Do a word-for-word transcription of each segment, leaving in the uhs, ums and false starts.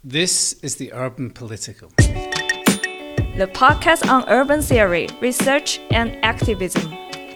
This is the Urban Political, the podcast on urban theory, research, and activism.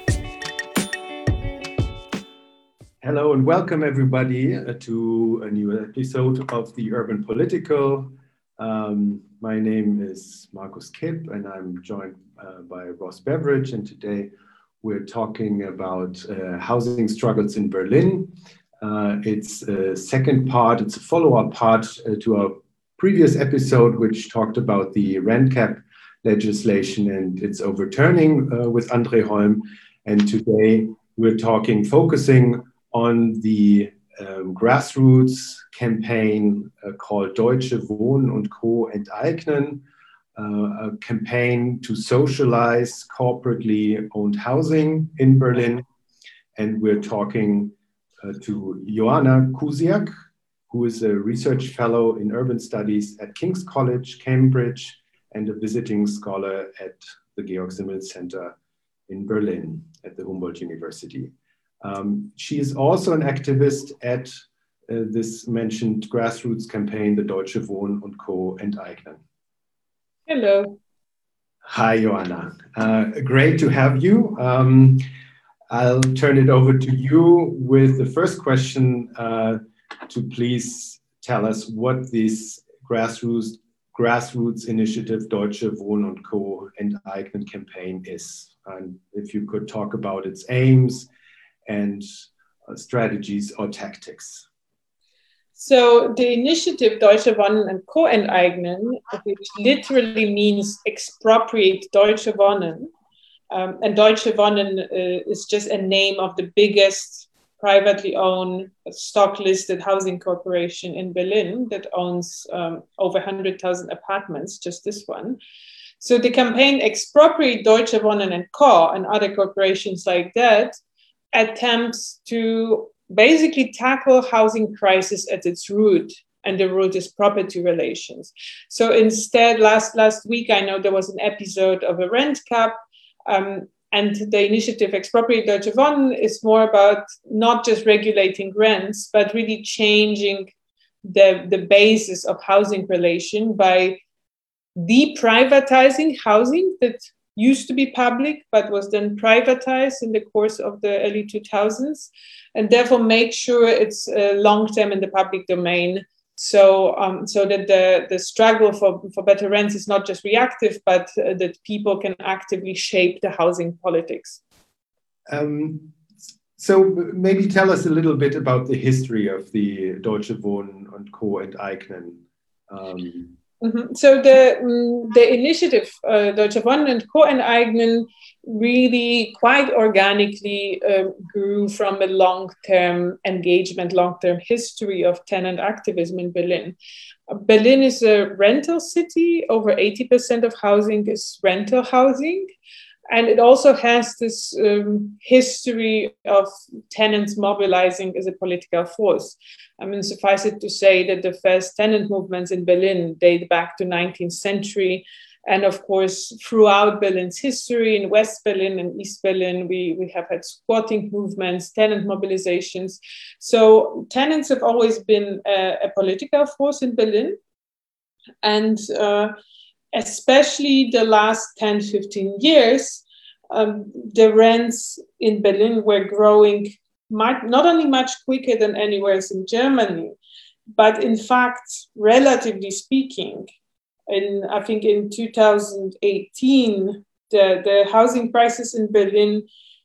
Hello and welcome everybody uh, to a new episode of the Urban Political. Um, my name is Markus Kipp and I'm joined uh, by Ross Beveridge, and today we're talking about uh, housing struggles in Berlin. Uh, it's a second part, it's a follow-up part uh, to our previous episode, which talked about the rent cap legislation and its overturning uh, with André Holm. And today we're talking, focusing on the um, grassroots campaign uh, called Deutsche Wohnen und Co. enteignen, uh, a campaign to socialize corporately owned housing in Berlin. And we're talking uh, to Joanna Kusiak, who is a research fellow in urban studies at King's College, Cambridge, and a visiting scholar at the Georg Simmel Center in Berlin at the Humboldt University. Um, she is also an activist at uh, this mentioned grassroots campaign, the Deutsche Wohnen und Co. enteignen. Hello. Hi, Joanna. Uh, great to have you. Um, I'll turn it over to you with the first question uh, to please tell us what this grassroots grassroots initiative Deutsche Wohnen und Co. enteignen campaign is, and if you could talk about its aims and uh, strategies or tactics. So the initiative Deutsche Wohnen und Co. enteignen, which literally means expropriate Deutsche Wohnen, um, and Deutsche Wohnen uh, is just a name of the biggest privately owned stock-listed housing corporation in Berlin that owns um, over one hundred thousand apartments, just this one. So the campaign Expropriate Deutsche Wohnen und Co. and other corporations like that attempts to basically tackle housing crisis at its root, and the root is property relations. So instead, last last week, I know there was an episode of a rent cap, um, and the initiative Expropriate Deutsche Wohnen is more about not just regulating rents, but really changing the, the basis of housing relation by deprivatizing housing that used to be public, but was then privatized in the course of the early two thousands, and therefore make sure it's uh, long-term in the public domain. So, um, so that the, the struggle for, for better rents is not just reactive, but uh, that people can actively shape the housing politics. Um, so maybe tell us a little bit about the history of the Deutsche Wohnen und Co. enteignen. Um, Mm-hmm. So the um, the initiative uh, Deutsche Wohnen und Co. enteignen really quite organically um, grew from a long-term engagement, long-term history of tenant activism in Berlin. Uh, Berlin is a rental city. Over eighty percent of housing is rental housing. And it also has this um, history of tenants mobilizing as a political force. I mean, suffice it to say that the first tenant movements in Berlin date back to nineteenth century. And of course, throughout Berlin's history, in West Berlin and East Berlin, we, we have had squatting movements, tenant mobilizations. So tenants have always been a, a political force in Berlin. And uh, especially the last ten, fifteen years, um, the rents in Berlin were growing much, not only much quicker than anywhere else in Germany, but in fact, relatively speaking, in, I think in two thousand eighteen, the, the housing prices in Berlin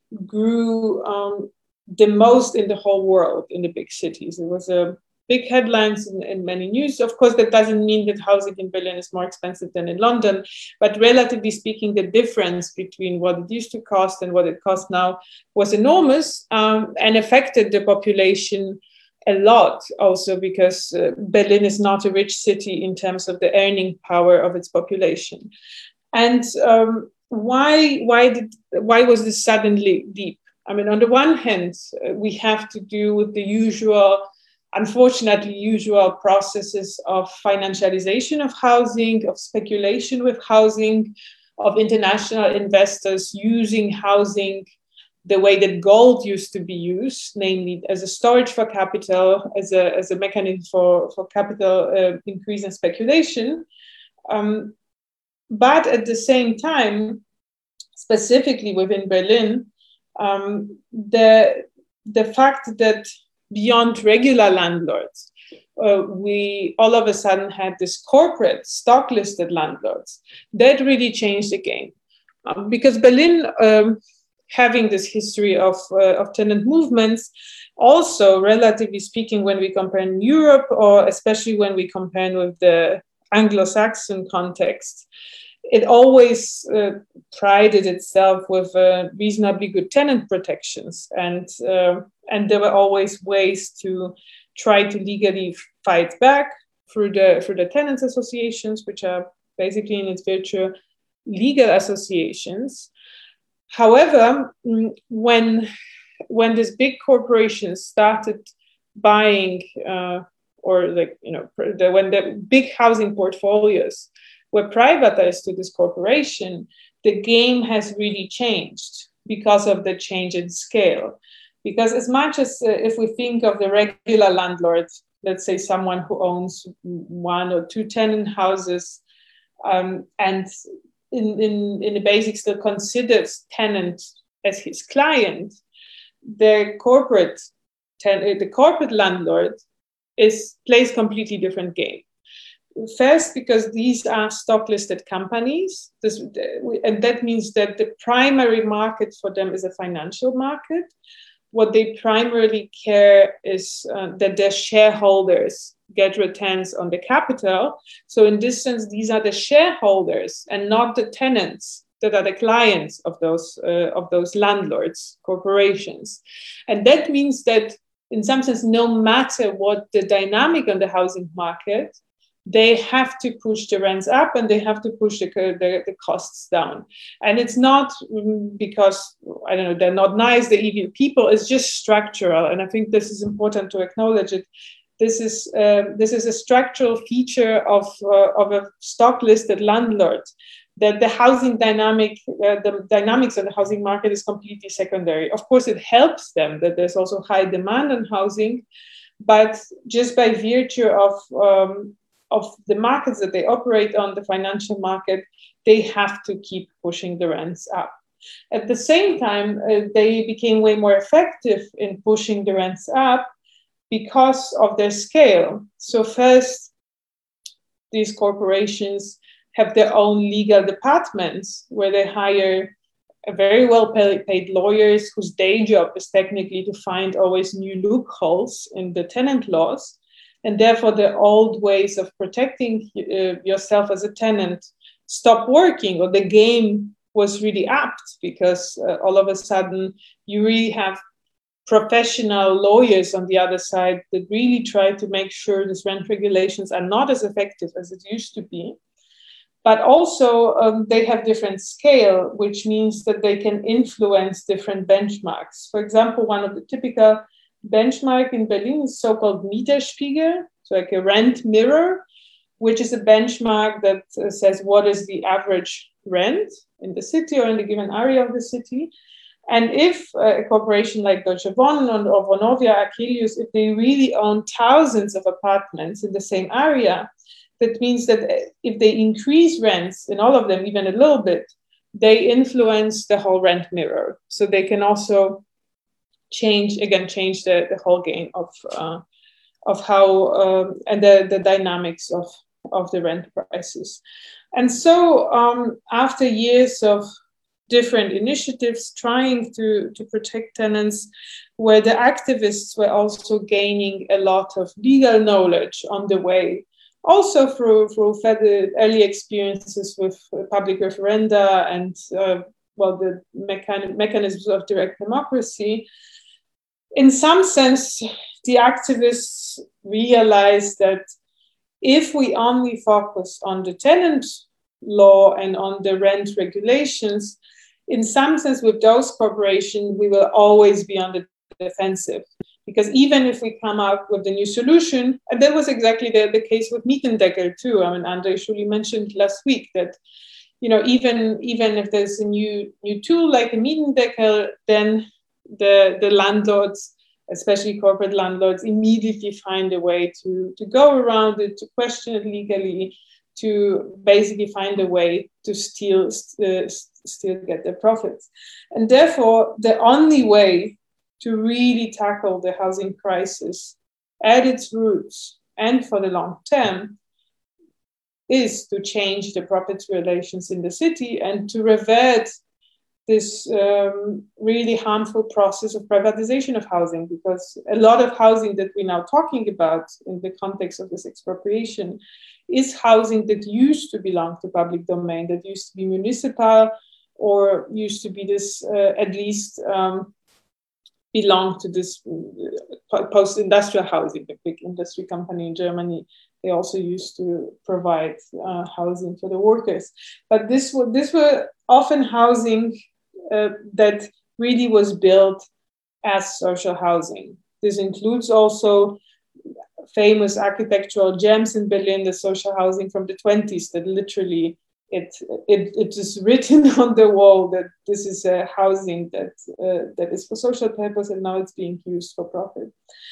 grew um, the most in the whole world, in the big cities. It was a big headlines in, in many news. Of course, that doesn't mean that housing in Berlin is more expensive than in London, but relatively speaking, the difference between what it used to cost and what it costs now was enormous, um, and affected the population a lot also because uh, Berlin is not a rich city in terms of the earning power of its population. And um, why, why, did, why was this suddenly deep? I mean, on the one hand, uh, we have to do with the usual unfortunately, usual processes of financialization of housing, of speculation with housing, of international investors using housing the way that gold used to be used, namely as a storage for capital, as a, as a mechanism for, for capital uh, increase and speculation. Um, but at the same time, specifically within Berlin, um, the, the fact that beyond regular landlords, uh, we all of a sudden had this corporate stock-listed landlords, that really changed the game. Um, because Berlin, um, having this history of, uh, of tenant movements, also, relatively speaking, when we compare in Europe, or especially when we compare with the Anglo-Saxon context, it always uh, prided itself with uh, reasonably good tenant protections. And, uh, and there were always ways to try to legally fight back through the, through the tenants associations, which are basically in its virtue legal associations. However, when, when these big corporations started buying, uh, or like, you know, the, when the big housing portfolios were privatized to this corporation, the game has really changed because of the change in scale. Because as much as uh, if we think of the regular landlord, let's say someone who owns one or two tenant houses, um, and in, in, in the basic still considers tenant as his client, the corporate ten, the corporate landlord is plays completely different game. First, because these are stock listed companies, this, and that means that the primary market for them is a financial market. What they primarily care is uh, that their shareholders get returns on the capital. So in this sense, these are the shareholders and not the tenants that are the clients of those, uh, of those landlords, corporations. And that means that in some sense, no matter what the dynamic on the housing market, they have to push the rents up and they have to push the, the, the costs down. And it's not because, I don't know, they're not nice, they're evil people, it's just structural. And I think this is important to acknowledge it. This is, uh, this is a structural feature of, uh, of a stock listed landlord, that the housing dynamic, uh, the dynamics of the housing market is completely secondary. Of course, it helps them that there's also high demand on housing, but just by virtue of, um, of the markets that they operate on, the financial market, they have to keep pushing the rents up. At the same time, uh, they became way more effective in pushing the rents up because of their scale. So first, these corporations have their own legal departments where they hire very well paid lawyers whose day job is technically to find always new loopholes in the tenant laws. And therefore, the old ways of protecting uh, yourself as a tenant stop working, or the game was really apt because uh, all of a sudden you really have professional lawyers on the other side that really try to make sure these rent regulations are not as effective as it used to be. But also um, they have different scale, which means that they can influence different benchmarks. For example, one of the typical benchmark in Berlin is so-called Mieterspiegel, so like a rent mirror, which is a benchmark that uh, says what is the average rent in the city or in the given area of the city. And if uh, a corporation like Deutsche Wohnen or Vonovia, Akelius, if they really own thousands of apartments in the same area, that means that if they increase rents in all of them, even a little bit, they influence the whole rent mirror. So they can also change, again, change the, the whole game of, uh, of how, um, and the, the dynamics of, of the rent prices. And so um, after years of different initiatives trying to, to protect tenants, where the activists were also gaining a lot of legal knowledge on the way, also through, through the early experiences with public referenda and, uh, well, the mechan- mechanisms of direct democracy. In some sense, the activists realized that if we only focus on the tenant law and on the rent regulations, in some sense, with those corporations, we will always be on the defensive. Because even if we come up with a new solution, and that was exactly the, the case with Mietendeckel too. I mean, André Schuli mentioned last week that, you know, even, even if there's a new, new tool like a Mietendeckel, then the, the landlords, especially corporate landlords, immediately find a way to, to go around it, to question it legally, to basically find a way to still, uh, still get their profits. And therefore, the only way to really tackle the housing crisis at its roots and for the long term is to change the property relations in the city and to revert this um, really harmful process of privatization of housing, because a lot of housing that we're now talking about in the context of this expropriation is housing that used to belong to public domain, that used to be municipal or used to be this, uh, at least um, belong to this post-industrial housing, the big industry company in Germany. They also used to provide uh, housing for the workers. But this, were, this were often housing uh, that really was built as social housing. This includes also famous architectural gems in Berlin, the social housing from the twenties, that literally it, it, it is written on the wall that this is a housing that, uh, that is for social purpose and now it's being used for profit.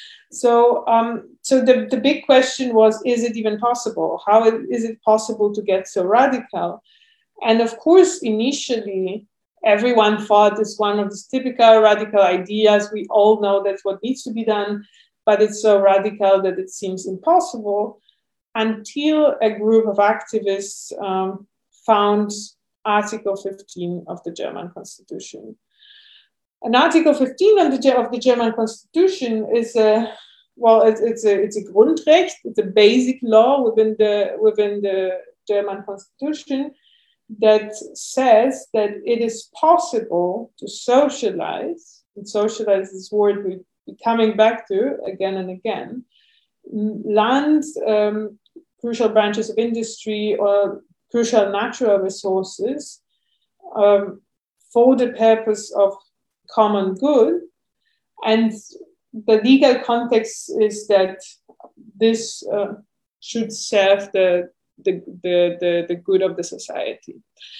So, um, so the, the big question was, is it even possible? How is it possible to get so radical? And of course, initially, everyone thought it's one of these typical radical ideas. We all know that's what needs to be done, but it's so radical that it seems impossible until a group of activists um, found Article fifteen of the German Constitution. And Article fifteen of the, of the German Constitution is a, well, it's, it's a it's a Grundrecht, it's a basic law within the within the German Constitution that says that it is possible to socialize, and socialize is word we be coming back to again and again, land, um, crucial branches of industry or crucial natural resources um, for the purpose of common good. And the legal context is that this uh, should serve the, the, the, the, the good of the society.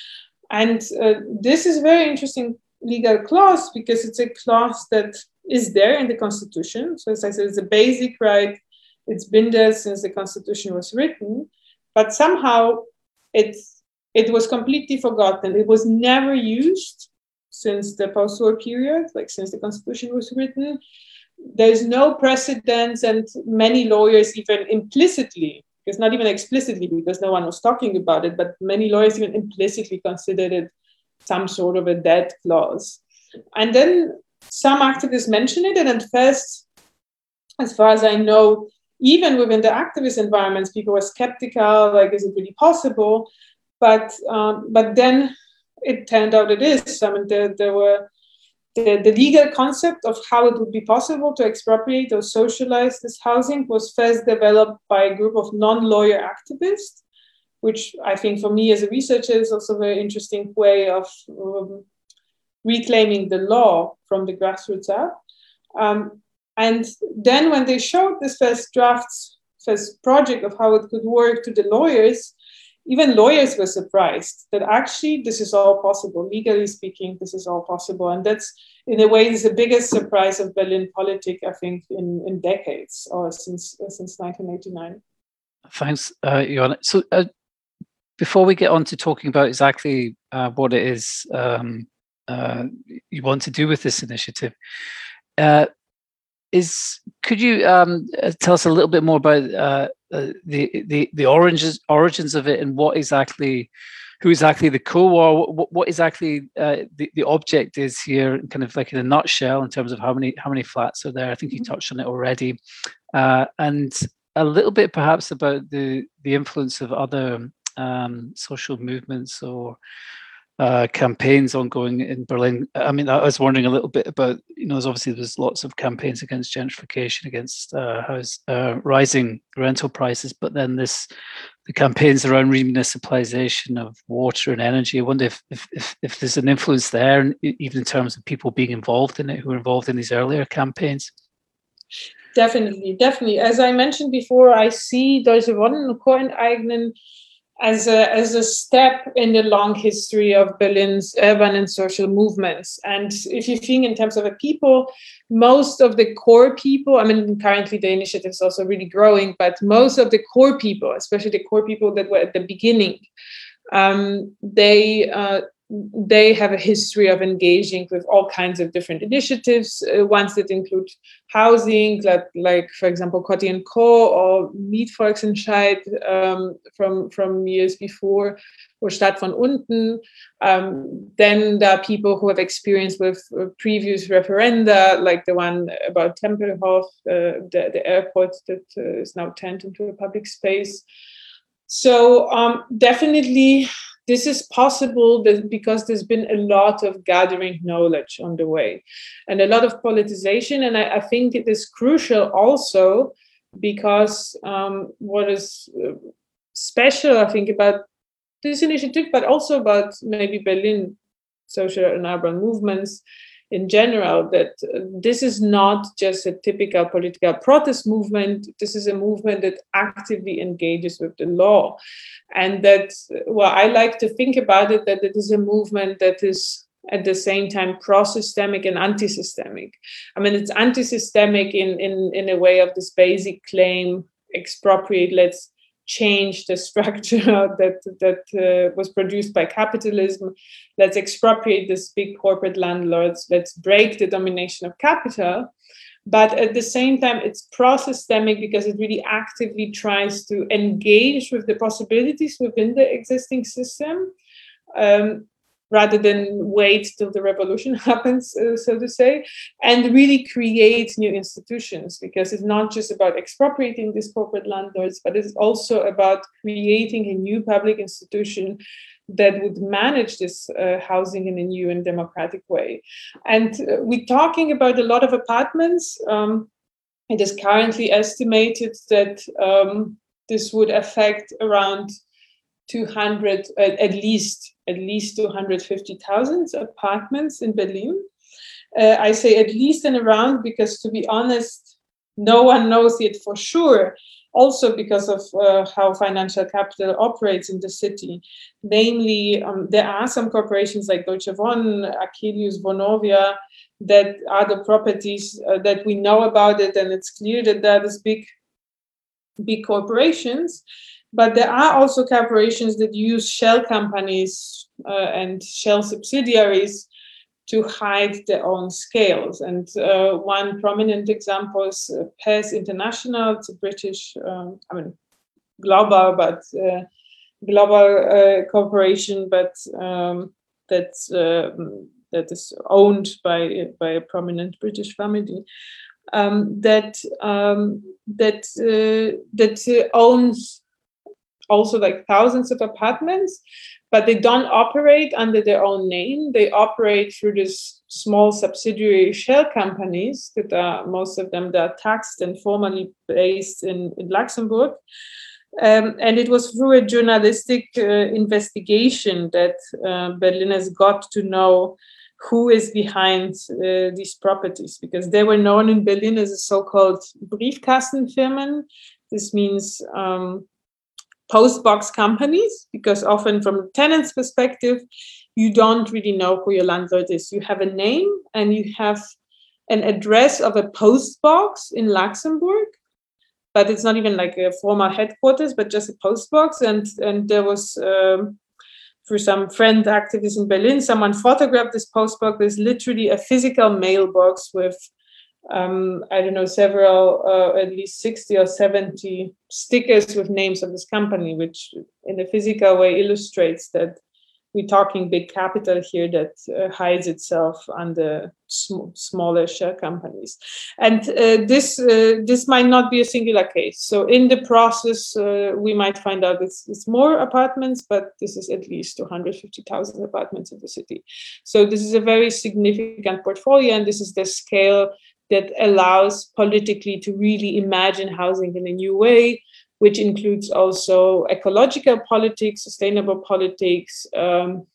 And uh, this is a very interesting legal clause because it's a clause that is there in the Constitution. So as I said, it's a basic right. It's been there since the Constitution was written, but somehow it, it was completely forgotten. It was never used since the post-war period, like since the Constitution was written. There's no precedence, and many lawyers even implicitly, because not even explicitly, because no one was talking about it, but many lawyers even implicitly considered it some sort of a dead clause. And then some activists mention it, and at first, as far as I know, even within the activist environments, people were skeptical, like, is it really possible? But um, but then it turned out it is. I mean, there, there were the, the legal concept of how it would be possible to expropriate or socialize this housing was first developed by a group of non-lawyer activists, which I think for me as a researcher is also a very interesting way of um, reclaiming the law from the grassroots up. Um, and then when they showed this first drafts, first project of how it could work to the lawyers, even lawyers were surprised that actually this is all possible. Legally speaking, this is all possible. And that's, in a way, is the biggest surprise of Berlin politics, I think, in, in decades or since uh, since nineteen eighty-nine. Thanks, uh, Joanna. So uh, before we get on to talking about exactly uh, what it is um, uh, you want to do with this initiative, uh, is could you um, tell us a little bit more about uh, uh, the the the origins origins of it, and what exactly, who exactly the co-or, what, what exactly uh, the the object is here, kind of like in a nutshell, in terms of how many how many flats are there? I think you touched on it already, uh, and a little bit perhaps about the the influence of other um, social movements or uh, campaigns ongoing in Berlin. I mean, I was wondering a little bit about, you know, there's obviously there's lots of campaigns against gentrification, against uh, house, uh, rising rental prices, but then this the campaigns around remunicipalization of water and energy. I wonder if if if, if there's an influence there, and even in terms of people being involved in it, who were involved in these earlier campaigns. Definitely, definitely. As I mentioned before, I see Deutsche Wohnen und Co. enteignen as a as a step in the long history of Berlin's urban and social movements. And if you think in terms of a people, most of the core people, I mean, currently the initiative is also really growing, but most of the core people, especially the core people that were at the beginning, um, they uh, they have a history of engaging with all kinds of different initiatives, uh, ones that include housing, like, like for example, Coty and Co. or Mietvolksentscheid um, from, from years before, or Stadt von Unten. Um, then there are people who have experience with uh, previous referenda, like the one about Tempelhof, uh, the, the airport that uh, is now turned into a public space. So um, definitely, this is possible because there's been a lot of gathering knowledge on the way and a lot of politicization. And I, I think it is crucial also because um, what is special, I think, about this initiative, but also about maybe Berlin social and urban movements in general, that this is not just a typical political protest movement. This is a movement that actively engages with the law. And that, well, I like to think about it, that it is a movement that is at the same time pro-systemic and anti-systemic. I mean, it's anti-systemic in, in, in a way of this basic claim, expropriate, let's change the structure that that uh, was produced by capitalism. Let's expropriate these big corporate landlords. Let's break the domination of capital. But at the same time, it's pro-systemic because it really actively tries to engage with the possibilities within the existing system, um, rather than wait till the revolution happens, uh, so to say, and really create new institutions, because it's not just about expropriating these corporate landlords, but it's also about creating a new public institution that would manage this uh, housing in a new and democratic way. And uh, we're talking about a lot of apartments. Um, it is currently estimated that um, this would affect around two hundred, uh, at least, at least two hundred fifty thousand apartments in Berlin. Uh, I say at least and around because, to be honest, no one knows yet for sure. Also because of uh, how financial capital operates in the city. Namely, um, there are some corporations like Deutsche Wohnen, Akelius, Vonovia, that are the properties uh, that we know about it, and it's clear that that is big, big corporations. But there are also corporations that use shell companies uh, and shell subsidiaries to hide their own scales. And uh, one prominent example is uh, P E S International. It's a British, um, I mean, global, but uh, global uh, corporation, but um, that's, uh, that is owned by, by a prominent British family. Um, that um, that uh, that uh, owns also like thousands of apartments, but they don't operate under their own name. They operate through this small subsidiary shell companies that are, most of them, that are taxed and formally based in, in Luxembourg. Um, and it was through a journalistic uh, investigation that uh, Berliners got to know who is behind uh, these properties, because they were known in Berlin as a so-called Briefkastenfirmen. This means um, postbox companies, because often from the tenant's perspective, you don't really know who your landlord is. You have a name and you have an address of a postbox in Luxembourg, but it's not even like a formal headquarters, but just a postbox. And, and there was, um, through some friend activists in Berlin, someone photographed this postbox. There's literally a physical mailbox with Um, I don't know, several, uh, at least sixty or seventy stickers with names of this company, which in a physical way illustrates that we're talking big capital here that uh, hides itself under sm- smaller shell companies. And uh, this uh, this might not be a singular case. So in the process, uh, we might find out it's, it's more apartments, but this is at least two hundred fifty thousand apartments in the city. So this is a very significant portfolio, and this is the scale that allows politically to really imagine housing in a new way, which includes also ecological politics, sustainable politics, um,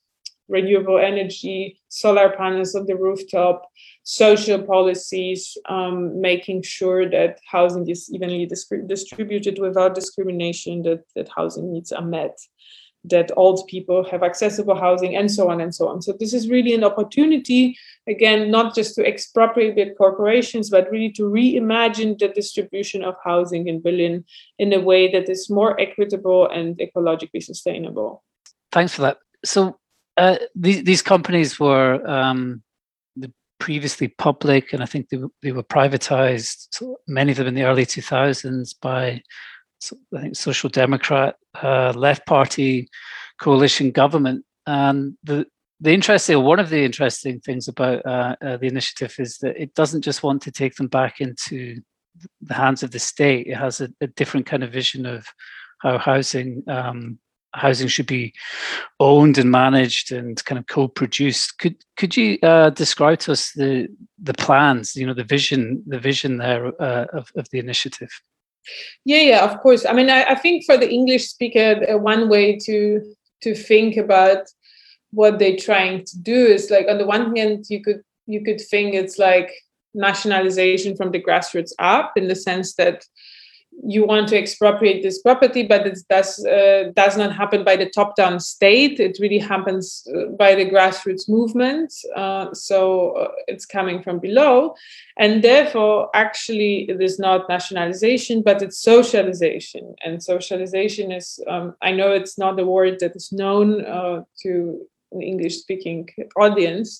renewable energy, solar panels on the rooftop, social policies, um, making sure that housing is evenly dis- distributed without discrimination, that, that housing needs are met, that old people have accessible housing, and so on and so on. So this is really an opportunity, again, not just to expropriate big corporations, but really to reimagine the distribution of housing in Berlin in a way that is more equitable and ecologically sustainable. Thanks for that. So uh, these, these companies were um, previously public, and I think they, they were privatized, so many of them in the early two thousands by So I think Social Democrat uh, left party coalition government. And the the interesting, one of the interesting things about uh, uh, the initiative is that it doesn't just want to take them back into the hands of the state. It has a, a different kind of vision of how housing um, housing should be owned and managed and kind of co-produced. Could could you uh, describe to us the the plans? You know, the vision, the vision there uh, of of the initiative. Yeah, yeah, of course. I mean, I, I think for the English speaker, uh, one way to to think about what they're trying to do is like, on the one hand, you could you could think it's like nationalization from the grassroots up, in the sense that you want to expropriate this property, but it does uh, does not happen by the top-down state. It really happens by the grassroots movement. Uh, so uh, it's coming from below, and therefore, actually, it is not nationalization, but it's socialization. And socialization is, um, I know it's not a word that is known uh, to an English-speaking audience,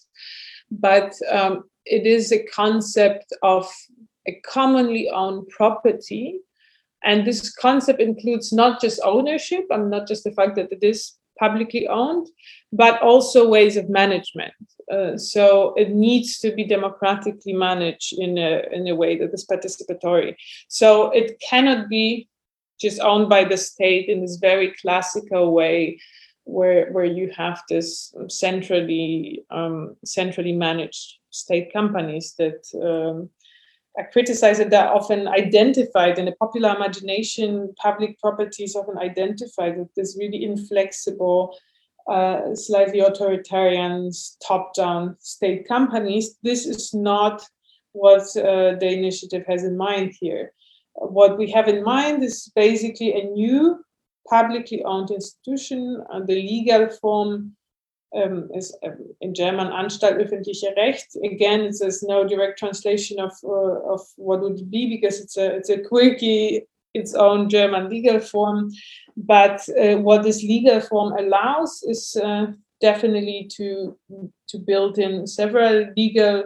but um, it is a concept of a commonly owned property. And this concept includes not just ownership, and not just the fact that it is publicly owned, but also ways of management. Uh, so it needs to be democratically managed in a, in a way that is participatory. So it cannot be just owned by the state in this very classical way, where, where you have this centrally, um, centrally managed state companies that um, I criticize it, that often identified in the popular imagination, public property is often identified with this really inflexible, uh, slightly authoritarian, top-down state companies. This is not what uh, the initiative has in mind here. What we have in mind is basically a new publicly owned institution, uh, the legal form Um, is um, in German Anstalt öffentliche Recht. Again, it's there's no direct translation of uh, of what would it be, because it's a it's a quirky, its own German legal form. But uh, what this legal form allows is uh, definitely to to build in several legal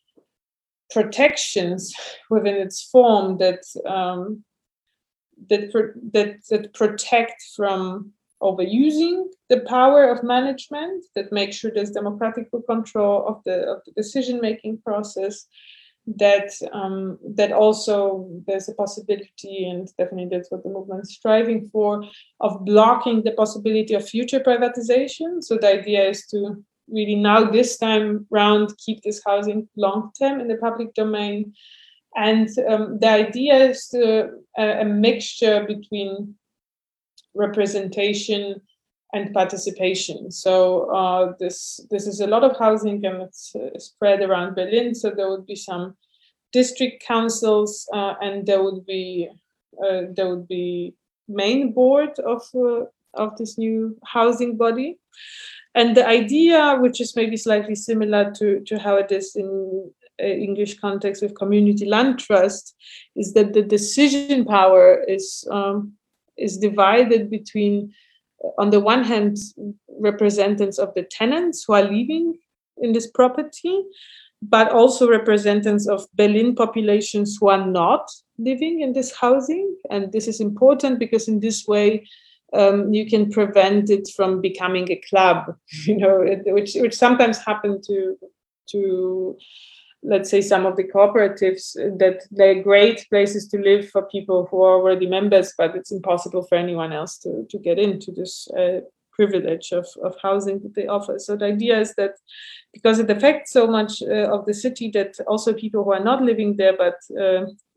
protections within its form that um, that that that protect from overusing the power of management, that make sure there's democratic control of the of the decision-making process, that um, that also there's a possibility, and definitely that's what the movement is striving for, of blocking the possibility of future privatization. So the idea is to really now this time round keep this housing long-term in the public domain. And um, the idea is to, uh, a mixture between representation and participation. So uh, this this is a lot of housing, and it's uh, spread around Berlin. So there would be some district councils, uh, and there would be uh, there would be main board of uh, of this new housing body. And the idea, which is maybe slightly similar to to how it is in uh, English context with community land trust, is that the decision power is um, is divided between, on the one hand, representatives of the tenants who are living in this property, but also representatives of Berlin populations who are not living in this housing. And this is important because in this way, um, you can prevent it from becoming a club, you know, it, which which sometimes happen to to. let's say, some of the cooperatives, that they're great places to live for people who are already members, but it's impossible for anyone else to, to get into this uh, privilege of, of housing that they offer. So the idea is that because it affects so much uh, of the city, that also people who are not living there, but uh,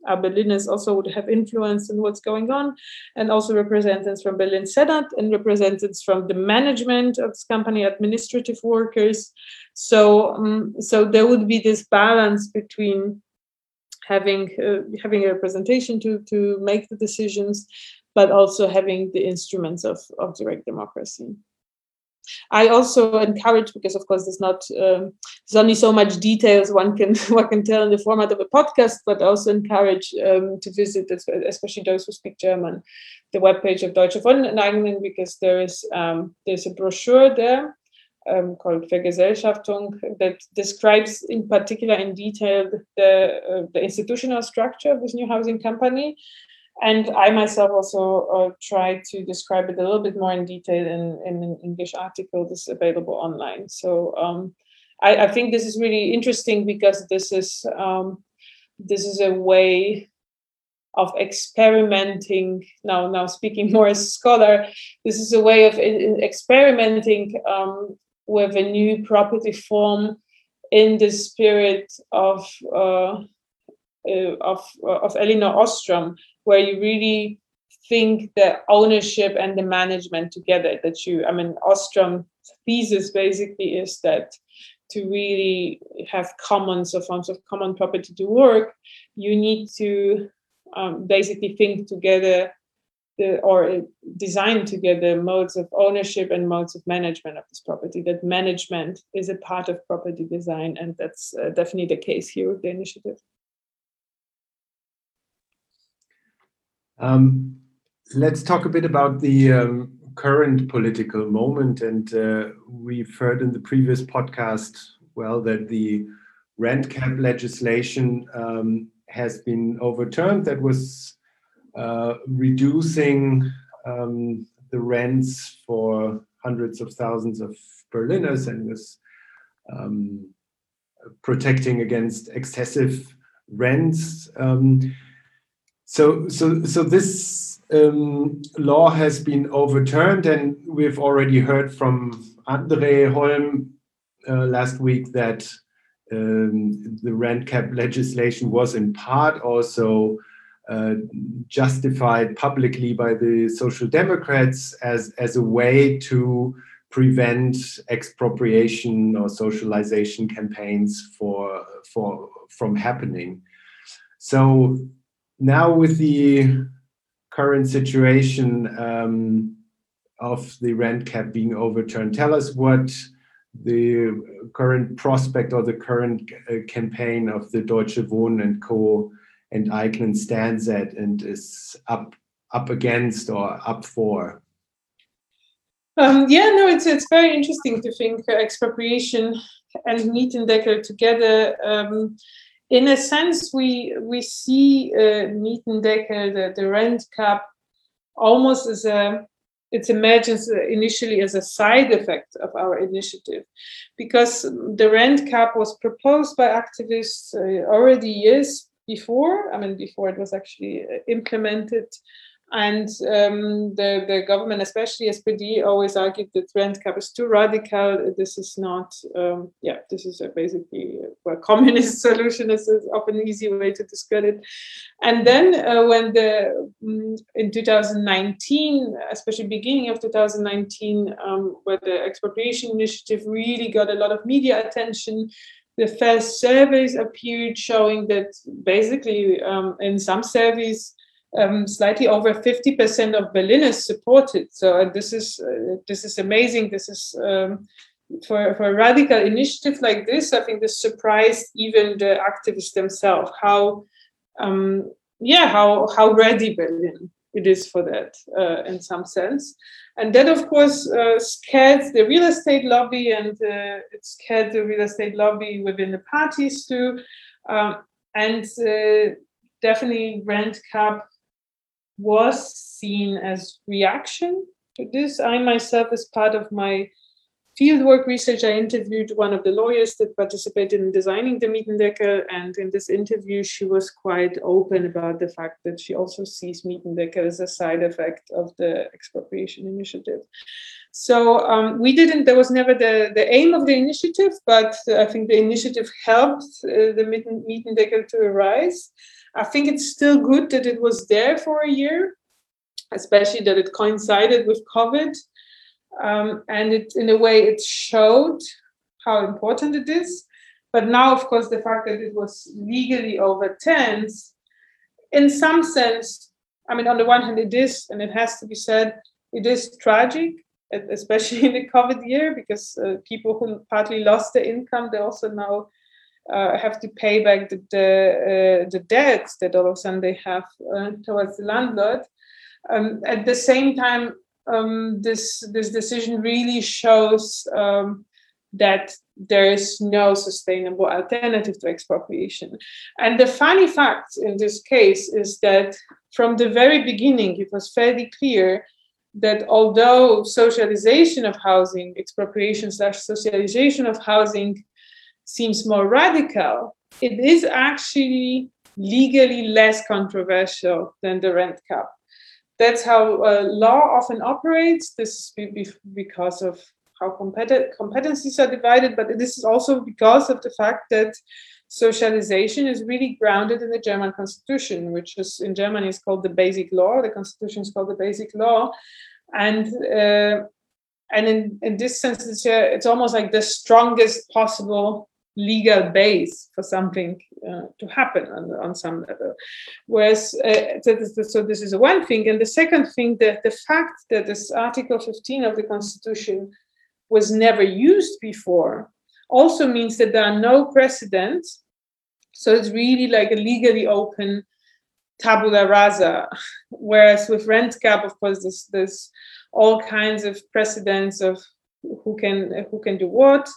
uh, Berliners also would have influence in what's going on, and also representatives from Berlin Senate and representatives from the management of this company, administrative workers. So, um, so there would be this balance between having uh, having a representation to to make the decisions, but also having the instruments of, of direct democracy. I also encourage, because of course there's not um, there's only so much details one can one can tell in the format of a podcast, but also encourage um, to visit, especially those who speak German, the webpage of Deutsche Wohnen, because there is um, there's a brochure there um, called Vergesellschaftung that describes in particular in detail the uh, the institutional structure of this new housing company. And I myself also uh, try to describe it a little bit more in detail in, in an English article that's available online. So um, I, I think this is really interesting because this is um, this is a way of experimenting. Now, now speaking more as a scholar, this is a way of in, in experimenting um, with a new property form in the spirit of uh, uh, of of Elinor Ostrom, where you really think the ownership and the management together. That you, I mean, Ostrom's thesis basically is that to really have commons or forms of common property to work, you need to um, basically think together the, or design together modes of ownership and modes of management of this property. That management is a part of property design, and that's uh, definitely the case here with the initiative. Um, let's talk a bit about the um, current political moment. And uh, we've heard in the previous podcast, well, that the rent cap legislation um, has been overturned. That was uh, reducing um, the rents for hundreds of thousands of Berliners and was um, protecting against excessive rents. Um, So, so, so this um, law has been overturned, and we've already heard from André Holm uh, last week that um, the rent cap legislation was in part also uh, justified publicly by the Social Democrats as, as a way to prevent expropriation or socialization campaigns for, for, from happening. So, now, with the current situation um, of the rent cap being overturned, tell us what the current prospect or the current uh, campaign of the Deutsche Wohnen and Co. and Eignen stands at and is up up against or up for. Um, yeah, no, it's it's very interesting to think uh, expropriation and Mietendeckel together. Um, In a sense, we we see uh, Mietendeckel, the, the rent cap, almost as a, it emerges initially as a side effect of our initiative, because the rent cap was proposed by activists uh, already years before, I mean, before it was actually implemented. And um, the, the government, especially S P D, always argued that rent cap is too radical. This is not, um, yeah, this is a basically a communist solution. Is often an easy way to discredit. And then uh, when the, um, in two thousand nineteen, especially beginning of two thousand nineteen, um, where the expropriation initiative really got a lot of media attention, the first surveys appeared showing that basically um, in some surveys, Um, slightly over fifty percent of Berliners supported. So uh, this is uh, this is amazing. This is um, for, for a radical initiative like this. I think this surprised even the activists themselves. How um, yeah, how how ready Berlin it is for that uh, in some sense. And that, of course, uh, scared the real estate lobby, and uh, it scared the real estate lobby within the parties too. Um, and uh, definitely rent cap was seen as reaction to this. I myself, as part of my fieldwork research, I interviewed one of the lawyers that participated in designing the Mietendeckel, and in this interview, she was quite open about the fact that she also sees Mietendeckel as a side effect of the expropriation initiative. So um, we didn't, that was never the, the aim of the initiative, but I think the initiative helped uh, the Mietendeckel to arise. I think it's still good that it was there for a year, especially that it coincided with COVID. Um, and it, in a way, it showed how important it is. But now, of course, the fact that it was legally overturned, in some sense, I mean, on the one hand, it is, and it has to be said, it is tragic, especially in the COVID year, because uh, people who partly lost their income, they also now uh, have to pay back the the, uh, the debts that all of a sudden they have uh, towards the landlord. Um, at the same time, um, this this decision really shows um, that there is no sustainable alternative to expropriation. And the funny fact in this case is that from the very beginning, it was fairly clear that although socialization of housing, expropriation slash socialization of housing seems more radical, it is actually legally less controversial than the rent cap. That's how uh, law often operates. This is because of how compet- competencies are divided, but this is also because of the fact that socialization is really grounded in the German constitution, which is in Germany is called the basic law. The constitution is called the basic law. And uh, and in, in this sense, it's, uh, it's almost like the strongest possible legal base for something uh, to happen on, on some level. Whereas, uh, so, this, so this is one thing. And the second thing, that the fact that this Article fifteen of the Constitution was never used before also means that there are no precedents. So it's really like a legally open tabula rasa. Whereas with rent cap, of course, there's, there's all kinds of precedents of who can who can do what.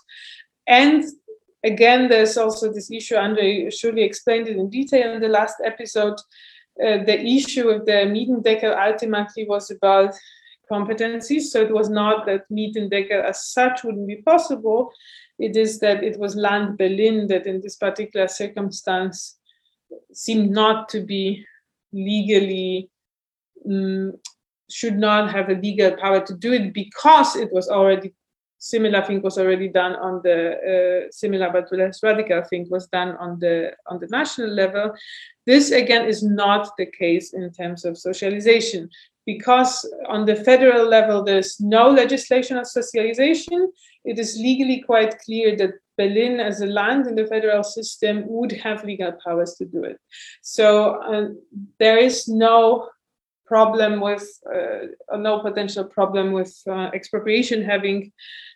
And again, there's also this issue, Andre surely explained it in detail in the last episode. Uh, the issue of the Mietendeckel ultimately was about competencies. So it was not that Mietendeckel as such wouldn't be possible. It is that it was Land Berlin that in this particular circumstance seemed not to be legally, um, should not have a legal power to do it, because it was already, similar thing was already done on the, uh, similar but less radical thing was done on the on the national level. This again is not the case in terms of socialization, because on the federal level there's no legislation of socialization. It is legally quite clear that Berlin as a land in the federal system would have legal powers to do it. So uh, there is no problem with, uh, no potential problem with uh, expropriation having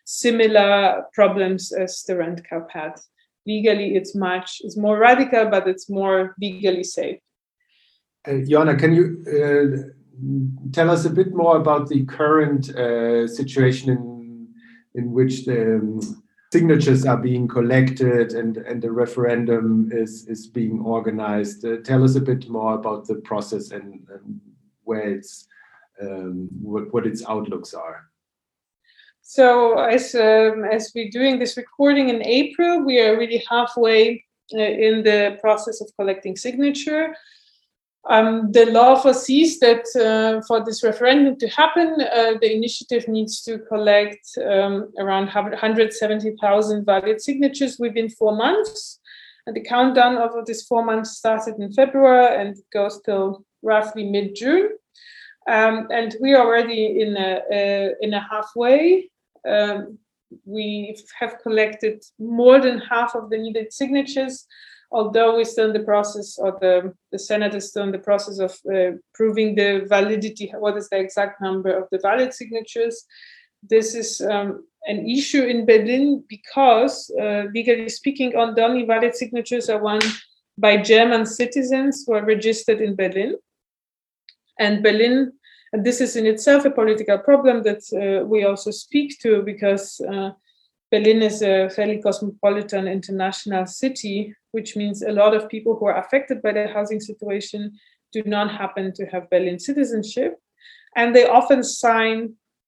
similar problems as the rent cap had. Legally, it's much, it's more radical, but it's more legally safe. Uh, Joanna, can you uh, tell us a bit more about the current uh, situation in, in which the um, signatures are being collected and, and the referendum is, is being organized? Uh, tell us a bit more about the process and, and where it's, um, what, what its outlooks are. So as um, as we're doing this recording in April, we are really halfway uh, in the process of collecting signature. Um, the law foresees that uh, for this referendum to happen, uh, the initiative needs to collect um, around one hundred seventy thousand valid signatures within four months. And the countdown of this four months started in February and goes till roughly mid-June. Um, and we are already in a, uh, in a halfway. Um, we have collected more than half of the needed signatures, although we're still in the process, or the, the Senate is still in the process of uh, proving the validity, what is the exact number of the valid signatures. This is um, an issue in Berlin because, uh, legally speaking, on the only valid signatures are won by German citizens who are registered in Berlin. And Berlin, and this is in itself a political problem that uh, we also speak to, because uh, Berlin is a fairly cosmopolitan international city, which means a lot of people who are affected by the housing situation do not happen to have Berlin citizenship. And they often sign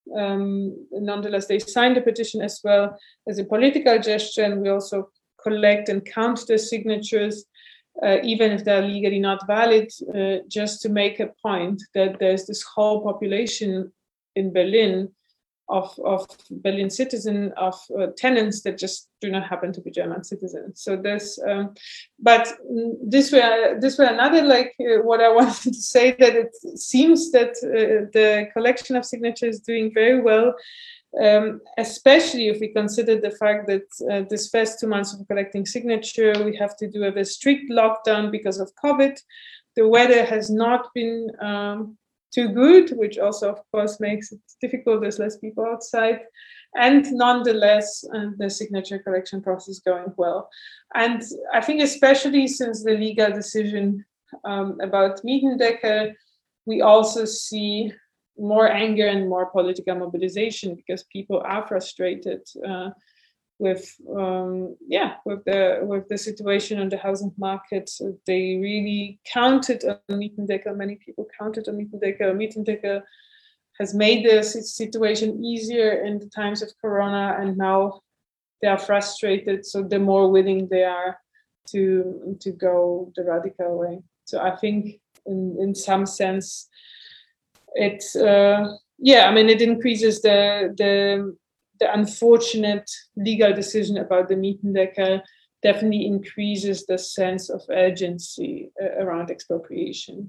Um, nonetheless, they signed the petition as well as a political gesture, and we also collect and count the signatures, uh, even if they're legally not valid, uh, just to make a point that there's this whole population in Berlin of, of Berlin citizen, of uh, tenants that just do not happen to be German citizens. So there's, um, but this way, this way another, like uh, what I wanted to say, that it seems that uh, the collection of signatures is doing very well, um, especially if we consider the fact that uh, this first two months of collecting signature, we have to do a very strict lockdown because of COVID. The weather has not been um, too good, which also, of course, makes it difficult. There's less people outside. And nonetheless, uh, the signature collection process is going well. And I think especially since the legal decision um, about Mietendeckel, we also see more anger and more political mobilization because people are frustrated uh, with um, yeah with the with the situation on the housing market. So they really counted on Mietendeckel. Many people counted on Mietendeckel. Mietendeckel has made the situation easier in the times of Corona, and now they are frustrated. So the more willing they are to to go the radical way. So I think in in some sense it uh, yeah I mean it increases the the the unfortunate legal decision about the Mietendeckel definitely increases the sense of urgency uh, around expropriation.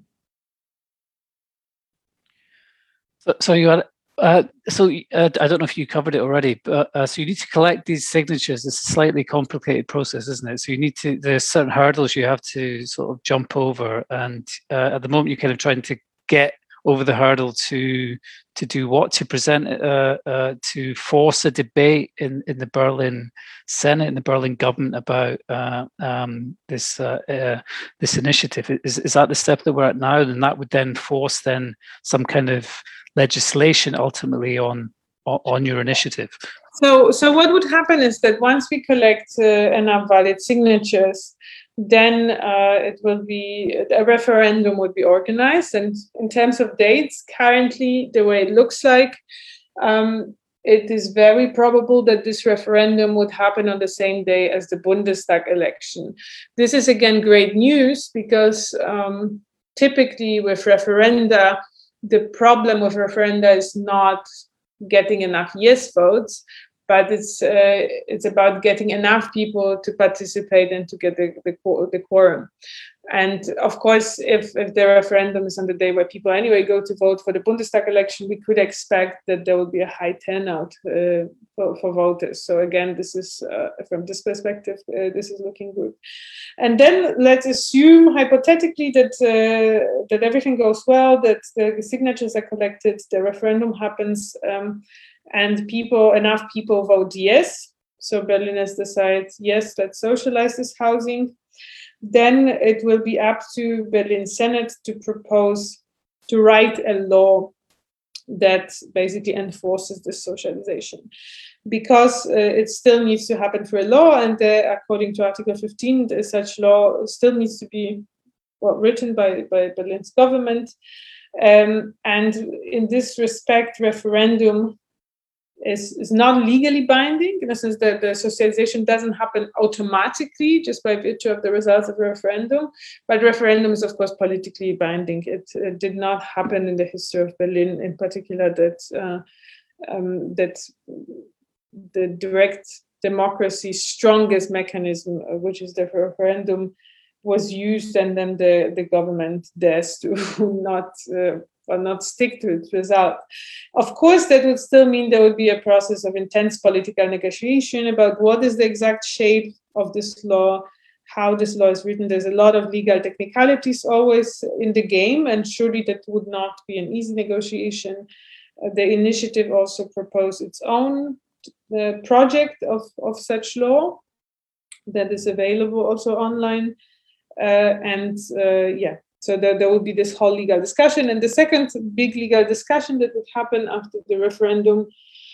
So, so you are, uh, so uh, I don't know if you covered it already, but uh, so you need to collect these signatures. It's a slightly complicated process, isn't it? So you need to, there's certain hurdles you have to sort of jump over, and uh, at the moment you're kind of trying to get over the hurdle to to do what? To present, uh, uh, to force a debate in, in the Berlin Senate, in the Berlin government about uh, um, this uh, uh, this initiative. Is is that the step that we're at now? And that would then force then some kind of legislation ultimately on on your initiative. So so what would happen is that once we collect uh, enough valid signatures, then uh, it will be, a referendum would be organized. And in terms of dates, currently, the way it looks like, um, it is very probable that this referendum would happen on the same day as the Bundestag election. This is, again, great news because um, typically with referenda, the problem with referenda is not getting enough yes votes, but it's uh, it's about getting enough people to participate and to get the, the, the quorum. And of course, if, if the referendum is on the day where people anyway go to vote for the Bundestag election, we could expect that there will be a high turnout uh, for, for voters. So again, this is, uh, from this perspective, uh, this is looking good. And then let's assume hypothetically that, uh, that everything goes well, that the signatures are collected, the referendum happens, um, and people, enough people vote yes. So Berliners decide, yes, let's socialize this housing. Then it will be up to Berlin Senate to propose, to write a law that basically enforces this socialization. Because uh, it still needs to happen through a law, and uh, according to Article fifteen, such law still needs to be well, written by, by Berlin's government. Um, and in this respect, referendum Is, is not legally binding, in the sense that the socialization doesn't happen automatically just by virtue of the results of a referendum. But referendum is, of course, politically binding. It, it did not happen in the history of Berlin, in particular, that uh, um, that the direct democracy's strongest mechanism, uh, which is the referendum, was used, and then the, the government dares to not uh, or not stick to its result. Of course, that would still mean there would be a process of intense political negotiation about what is the exact shape of this law, how this law is written. There's a lot of legal technicalities always in the game, and surely that would not be an easy negotiation. Uh, the initiative also proposed its own uh, project of, of such law that is available also online. Uh, and uh, yeah, So there, there will be this whole legal discussion. And the second big legal discussion that would happen after the referendum,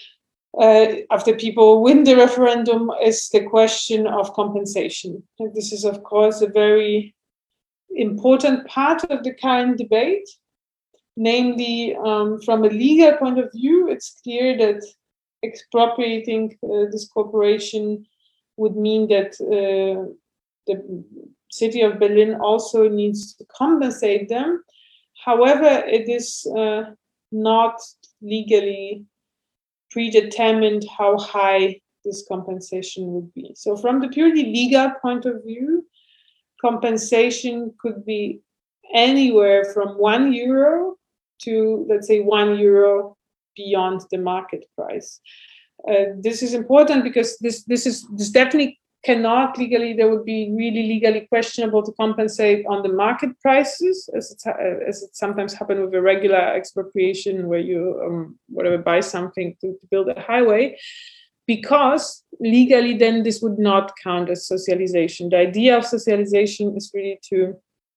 uh, after people win the referendum, is the question of compensation. And this is, of course, a very important part of the current debate. Namely, um, from a legal point of view, it's clear that expropriating uh, this corporation would mean that uh, the city of Berlin also needs to compensate them. However, it is uh, not legally predetermined how high this compensation would be. So from the purely legal point of view, compensation could be anywhere from one euro to, let's say, one euro beyond the market price. Uh, this is important because this this is this definitely cannot legally, there would be really legally questionable to compensate on the market prices, as it's, as it sometimes happens with a regular expropriation where you um, whatever buy something to, to build a highway, because legally then this would not count as socialization. The idea of socialization is really to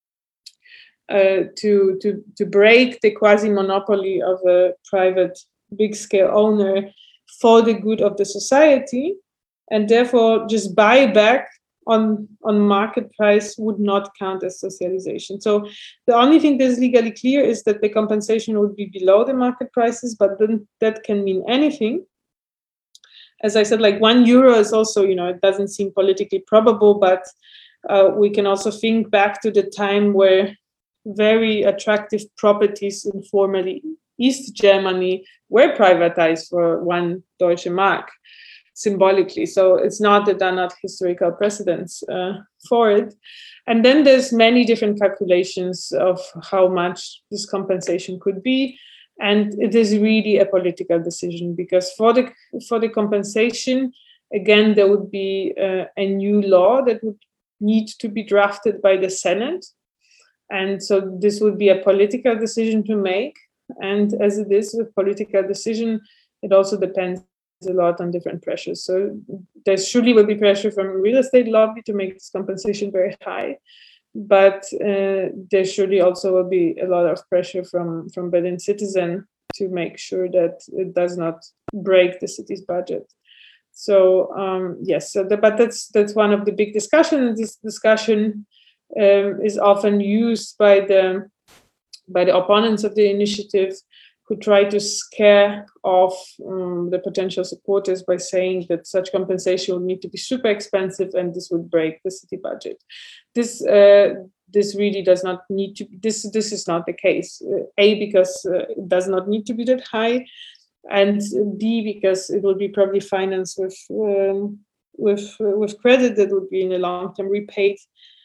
uh, to to to break the quasi-monopoly of a private big-scale owner for the good of the society, and therefore just buyback on on market price would not count as socialization. So the only thing that is legally clear is that the compensation would be below the market prices, but then that can mean anything. As I said, like one euro is also, you know, it doesn't seem politically probable, but uh, we can also think back to the time where very attractive properties in formerly East Germany were privatized for one Deutsche Mark, symbolically. So it's not that there are not historical precedents uh, for it. And then there's many different calculations of how much this compensation could be. And it is really a political decision, because for the for the compensation, again, there would be uh, a new law that would need to be drafted by the Senate. And so this would be a political decision to make. And as it is a political decision, it also depends a lot on different pressures. So there surely will be pressure from real estate lobby to make this compensation very high. But uh, there surely also will be a lot of pressure from, from Berlin citizen to make sure that it does not break the city's budget. So um, yes, so the, but that's that's one of the big discussions. This discussion um, is often used by the by the opponents of the initiative, who try to scare off um, the potential supporters by saying that such compensation would need to be super expensive and this would break the city budget. This uh, this really does not need to. This this is not the case. Uh, A, because uh, it does not need to be that high, and B, because it will be probably financed with um, with uh, with credit that would be in the long term repaid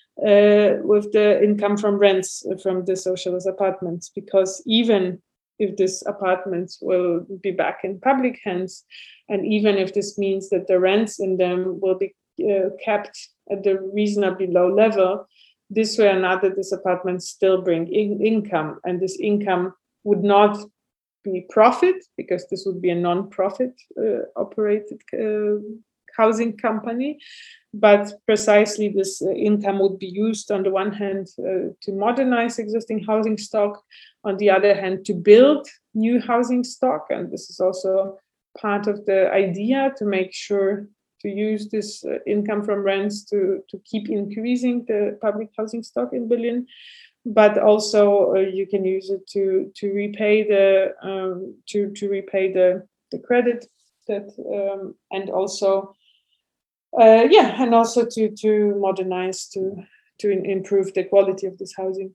uh, with the income from rents from the socialist apartments. Because even if these apartments will be back in public hands, and even if this means that the rents in them will be uh, kept at a reasonably low level, this way or another, these apartments still bring in income, and this income would not be profit, because this would be a non-profit uh, operated uh, housing company, but precisely this uh, income would be used on the one hand uh, to modernize existing housing stock, on the other hand to build new housing stock. And this is also part of the idea, to make sure to use this uh, income from rents to, to keep increasing the public housing stock in Berlin. But also uh, you can use it to to repay the um, to to repay the the credit that um, and also uh, yeah and also to to modernize to to improve the quality of this housing.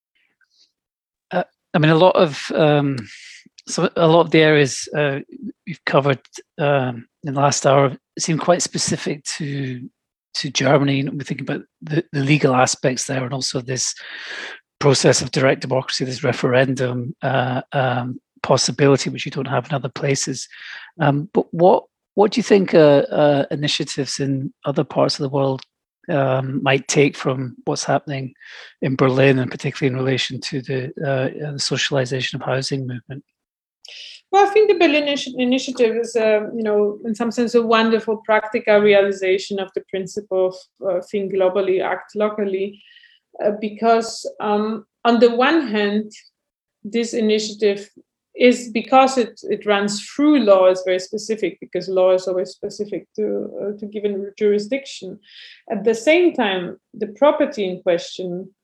Uh, I mean, a lot of um, so a lot of the areas uh, we've covered um, in the last hour seem quite specific to to Germany. We think about the, the legal aspects there, and also this process of direct democracy, this referendum uh, um, possibility, which you don't have in other places. Um, but what what do you think uh, uh, initiatives in other parts of the world um, might take from what's happening in Berlin, and particularly in relation to the, uh, the socialization of housing movement? Well, I think the Berlin initiative is, uh, you know, in some sense, a wonderful practical realization of the principle of uh, think globally, act locally, uh, because um, on the one hand, this initiative is, because it, it runs through law, is very specific, because law is always specific to, uh, to given jurisdiction. At the same time, the property in question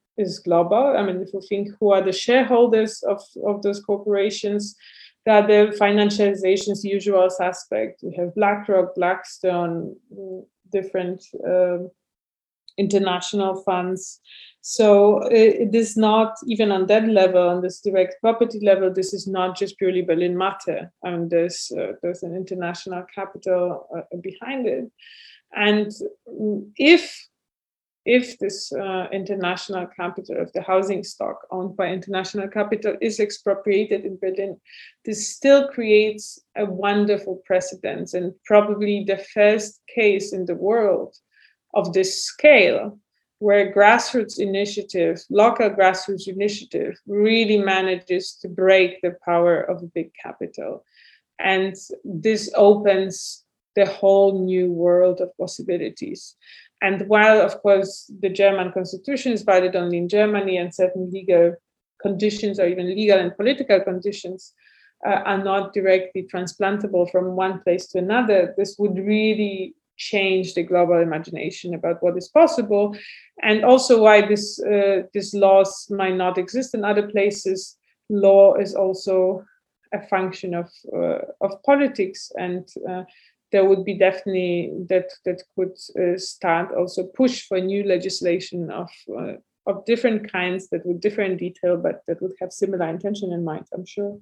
is global. I mean, if we think who are the shareholders of, of those corporations, that the financialization's usual suspect. We have BlackRock, Blackstone, different uh, international funds. So it, it is not even on that level, on this direct property level. This is not just purely Berlin Matte. Um, there's uh, there's an international capital uh, behind it, and if if this uh, international capital of the housing stock owned by international capital is expropriated in Berlin, this still creates a wonderful precedent and probably the first case in the world of this scale where grassroots initiative, local grassroots initiative really manages to break the power of a big capital. And this opens the whole new world of possibilities. And while, of course, the German constitution is valid only in Germany and certain legal conditions or even legal and political conditions uh, are not directly transplantable from one place to another, this would really change the global imagination about what is possible. And also why this, uh, this laws might not exist in other places. Law is also a function of, uh, of politics, and uh, there would be definitely that that could uh, start also push for new legislation of uh, of different kinds that would differ in detail, but that would have similar intention in mind, I'm sure.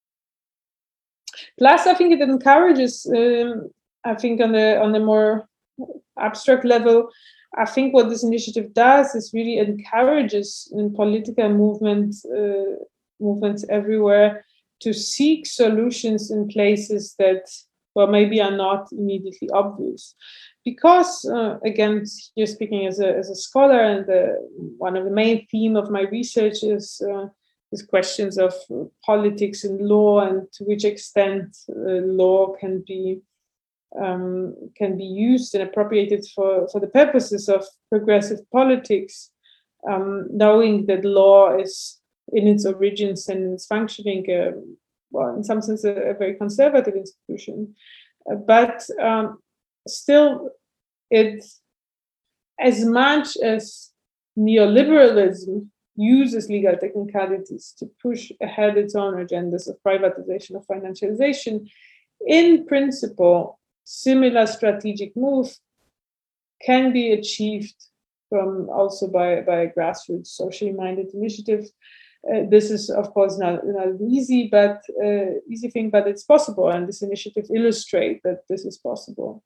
Plus, I think it encourages, um, I think on the on a more abstract level, I think what this initiative does is really encourages in political movement, uh, movements everywhere to seek solutions in places that, well, maybe are not immediately obvious. Because, uh, again, you're speaking as a, as a scholar, and the, one of the main themes of my research is, uh, is questions of politics and law, and to which extent uh, law can be um, can be used and appropriated for, for the purposes of progressive politics, um, knowing that law is, in its origins and its functioning, uh, well, in some sense, a, a very conservative institution. Uh, but um, still, it, as much as neoliberalism uses legal technicalities to push ahead its own agendas of privatization, of financialization, in principle, similar strategic move can be achieved from also by, by grassroots socially minded initiatives. Uh, this is, of course, not, not an easy, but uh, easy thing, but it's possible, and this initiative illustrates that this is possible.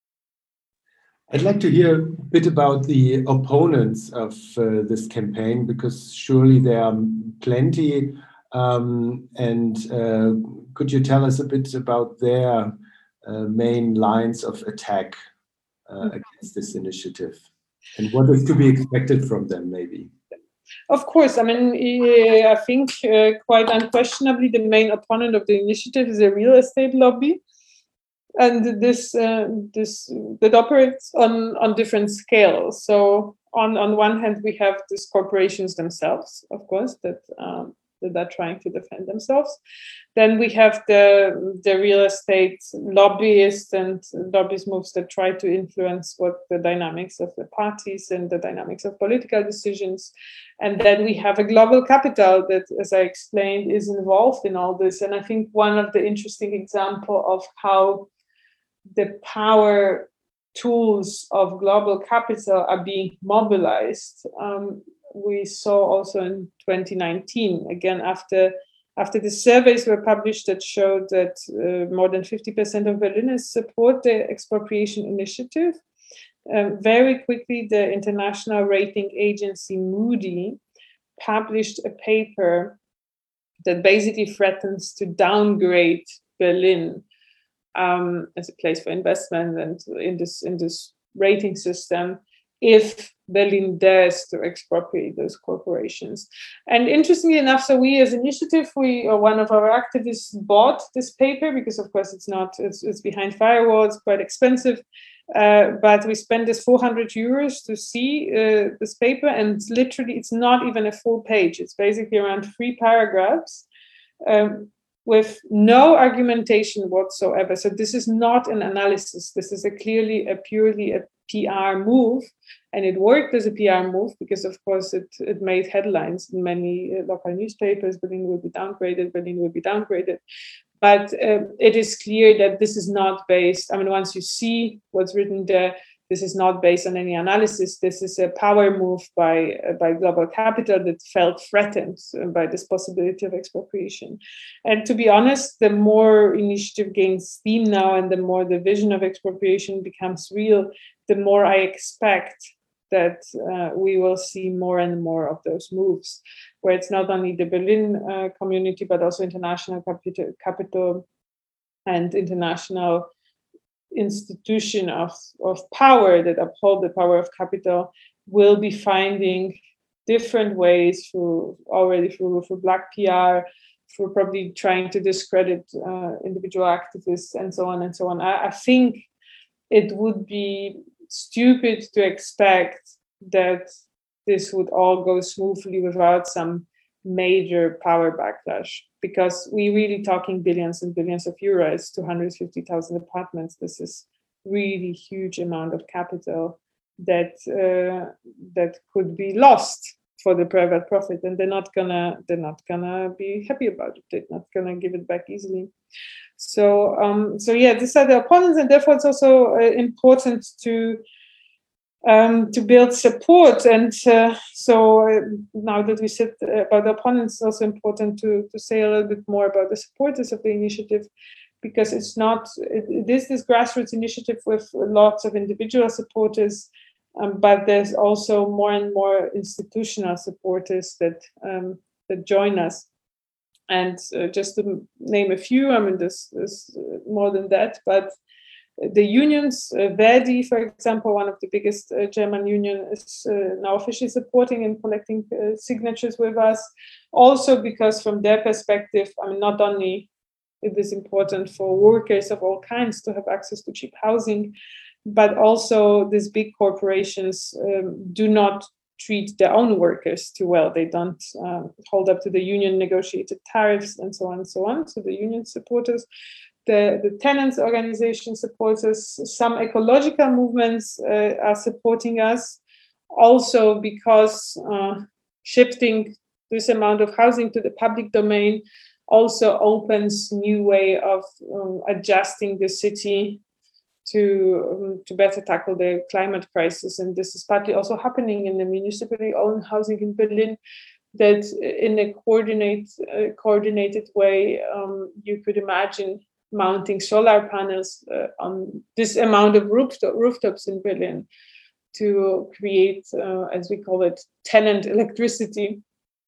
I'd like to hear a bit about the opponents of uh, this campaign, because surely there are plenty. Um, and uh, could you tell us a bit about their uh, main lines of attack uh, against this initiative, and what is to be expected from them, maybe? Of course, I mean, I think uh, quite unquestionably the main opponent of the initiative is a real estate lobby, and this uh, this that operates on on different scales. So on on one hand, we have these corporations themselves, of course, that um, that are trying to defend themselves. Then we have the the real estate lobbyists and lobbyist moves that try to influence what the dynamics of the parties and the dynamics of political decisions. And then we have a global capital that, as I explained, is involved in all this. And I think one of the interesting examples of how the power tools of global capital are being mobilized, um, we saw also in twenty nineteen, again, after after the surveys were published that showed that uh, more than fifty percent of Berliners support the expropriation initiative. Um, very quickly, the international rating agency Moody published a paper that basically threatens to downgrade Berlin um, as a place for investment and in this in this rating system if Berlin dares to expropriate those corporations. And interestingly enough, so we as initiative, we or one of our activists bought this paper because, of course, it's not it's, it's behind firewalls, quite expensive. Uh, but we spent this four hundred euros to see uh, this paper, and literally it's not even a full page. It's basically around three paragraphs um, with no argumentation whatsoever. So this is not an analysis. This is a clearly a purely a P R move And it worked as a P R move because, of course, it, it made headlines in many uh, local newspapers. Berlin will be downgraded, Berlin will be downgraded. But uh, it is clear that this is not based, I mean, once you see what's written there, this is not based on any analysis. This is a power move by, uh, by global capital that felt threatened by this possibility of expropriation. And to be honest, the more initiative gains steam now and the more the vision of expropriation becomes real, the more I expect that uh, we will see more and more of those moves, where it's not only the Berlin uh, community, but also international capital, capital and international institution of, of power that uphold the power of capital will be finding different ways through already through, through black P R, for probably trying to discredit uh, individual activists and so on and so on. I, I think it would be stupid to expect that this would all go smoothly without some major power backlash, because we really talking billions and billions of euros, two hundred fifty thousand apartments. This is really huge amount of capital that uh, that could be lost for the private profit, and they're not gonna they're not gonna be happy about it. They're not gonna give it back easily. So um, so yeah, these are the opponents, and therefore it's also uh, important to um, to build support. And uh, so uh, now that we said about the opponents, it's also important to to say a little bit more about the supporters of the initiative, because it's not it, it is this grassroots initiative with lots of individual supporters. Um, but there's also more and more institutional supporters that um, that join us. And uh, just to name a few, I mean, there's, there's more than that, but the unions, uh, Verdi, for example, one of the biggest uh, German union, is uh, now officially supporting and collecting uh, signatures with us. Also because from their perspective, I mean, not only it is important for workers of all kinds to have access to cheap housing, but also these big corporations um, do not treat their own workers too well. They don't uh, hold up to the union negotiated tariffs and so on and so on. So the union supporters, the, the tenants organization supports us. Some ecological movements uh, are supporting us also because uh, shifting this amount of housing to the public domain also opens new way of um, adjusting the city to um, to better tackle the climate crisis. And this is partly also happening in the municipally owned housing in Berlin, that in a coordinate, uh, coordinated way, um, you could imagine mounting solar panels uh, on this amount of rooftop, rooftops in Berlin to create, uh, as we call it, tenant electricity.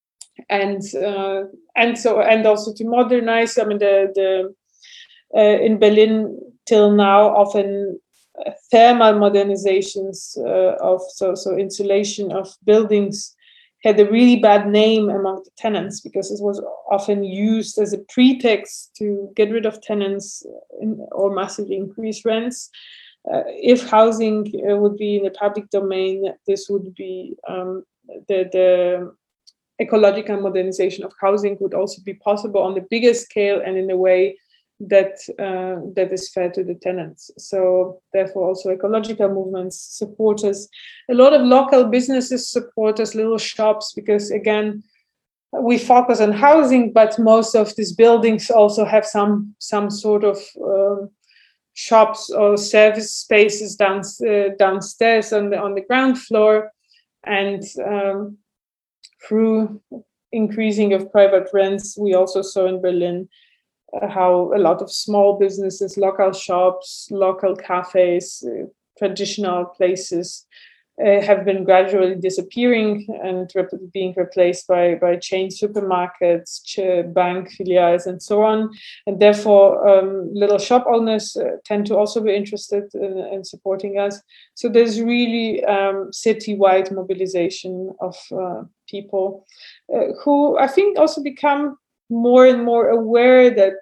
And uh, and so and also to modernize. I mean, the the uh, in Berlin till now, often uh, thermal modernizations uh, of so so insulation of buildings had a really bad name among the tenants, because it was often used as a pretext to get rid of tenants in, or massively increase rents. Uh, if housing uh, would be in the public domain, this would be um, the the ecological modernization of housing would also be possible on the bigger scale and in a way that uh, that is fair to the tenants. So therefore also ecological movements support us. A lot of local businesses support us, little shops, because again, we focus on housing, but most of these buildings also have some some sort of uh, shops or service spaces down, uh, downstairs on the on the ground floor. And um, through increasing of private rents, we also saw in Berlin uh, how a lot of small businesses, local shops, local cafes, uh, traditional places uh, have been gradually disappearing and rep- being replaced by, by chain supermarkets, ch- bank filiales, and so on. And therefore, um, little shop owners uh, tend to also be interested in, in supporting us. So there's really um, citywide mobilization of uh, people uh, who I think also become more and more aware that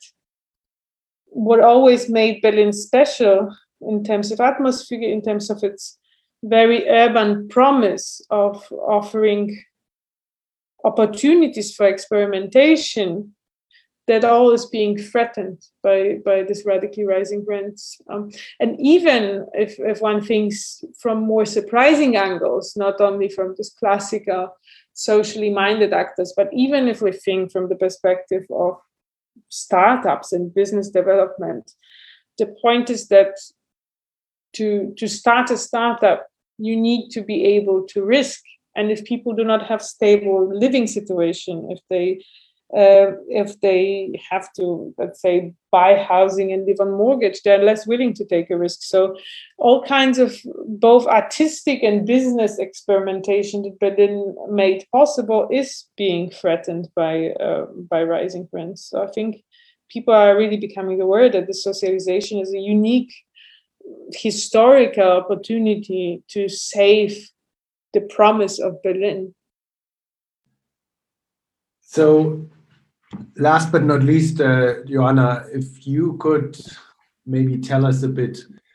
what always made Berlin special in terms of atmosphere, in terms of its very urban promise of offering opportunities for experimentation, that all is being threatened by, by this radically rising rents. Um, and even if, if one thinks from more surprising angles, not only from this classical socially minded actors, but even if we think from the perspective of startups and business development, the point is that to, to start a startup, you need to be able to risk. And if people do not have stable living situation, if they Uh, if they have to, let's say, buy housing and live on mortgage, they're less willing to take a risk. So all kinds of both artistic and business experimentation that Berlin made possible is being threatened by uh, by rising rents. So I think people are really becoming aware that the socialization is a unique historical opportunity to save the promise of Berlin. So, last but not least, uh, Joanna, if you could maybe tell us a bit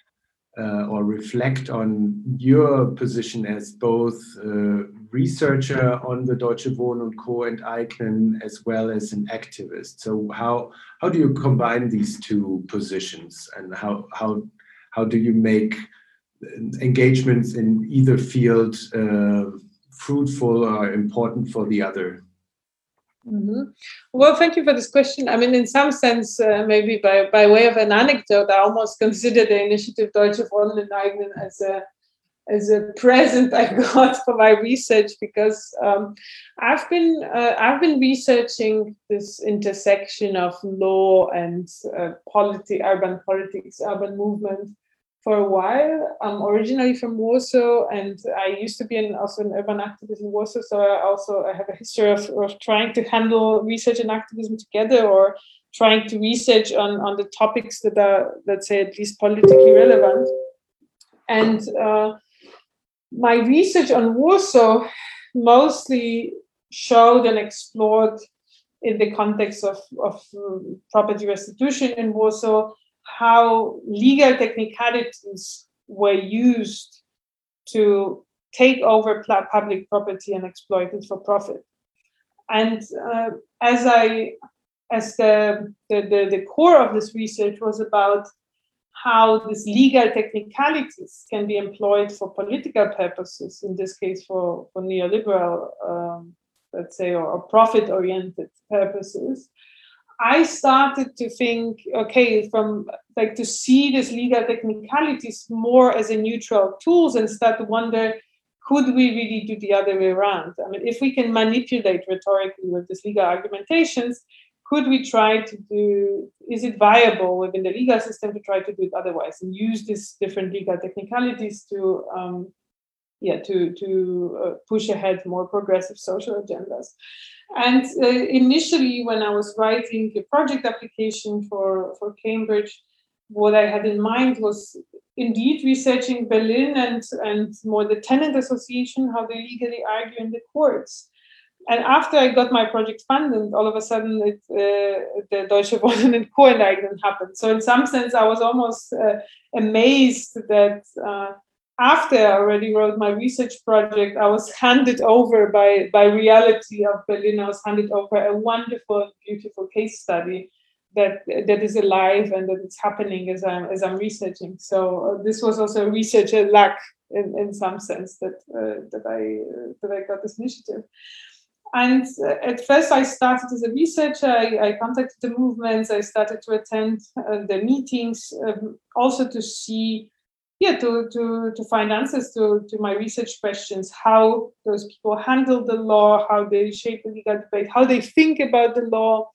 uh, or reflect on your position as both a researcher on the Deutsche Wohnen und Co. enteignen as well as an activist. So how how do you combine these two positions, and how how how do you make engagements in either field uh, fruitful or important for the other? Mm-hmm. Well, thank you for this question. I mean, in some sense, uh, maybe by, by way of an anecdote, I almost consider the initiative Deutsche Wohnen enteignen as a as a present I got for my research, because um, I've been uh, I've been researching this intersection of law and uh, politi- urban politics, urban movement for a while. I'm originally from Warsaw, and I used to be an, also an urban activist in Warsaw. So I also I have a history of, of trying to handle research and activism together, or trying to research on, on the topics that are, let's say, at least politically relevant. And uh, my research on Warsaw mostly showed and explored in the context of, of um, property restitution in Warsaw, how legal technicalities were used to take over public property and exploit it for profit. And uh, as I, as the, the, the, the core of this research was about how these legal technicalities can be employed for political purposes, in this case for, for neoliberal, um, let's say, or, or profit-oriented purposes, I started to think, okay, from like to see these legal technicalities more as a neutral tools, and start to wonder, could we really do the other way around? I mean, if we can manipulate rhetorically with these legal argumentations, could we try to do, is it viable within the legal system to try to do it otherwise and use these different legal technicalities to, um, yeah, to, to uh, push ahead more progressive social agendas? And uh, initially, when I was writing a project application for, for Cambridge, what I had in mind was indeed researching Berlin and, and more the tenant association, how they legally argue in the courts. And after I got my project funded, all of a sudden it, uh, the Deutsche Wohnen und Co. enteignen happened. So in some sense, I was almost uh, amazed that uh, after I already wrote my research project, I was handed over by, by reality of Berlin. I was handed over a wonderful, beautiful case study that that is alive and that it's happening as I'm as I'm researching. So uh, this was also a researcher luck in, in some sense that uh, that I uh, that I got this initiative. And uh, at first, I started as a researcher. I, I contacted the movements. I started to attend uh, the meetings, um, also to see, yeah, to, to, to find answers to, to my research questions, how those people handle the law, how they shape the legal debate, how they think about the law,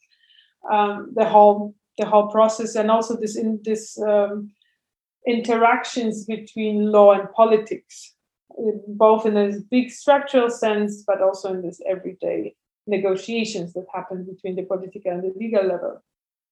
um, the whole the whole process, and also this in this um, interactions between law and politics, both in a big structural sense, but also in this everyday negotiations that happen between the political and the legal level.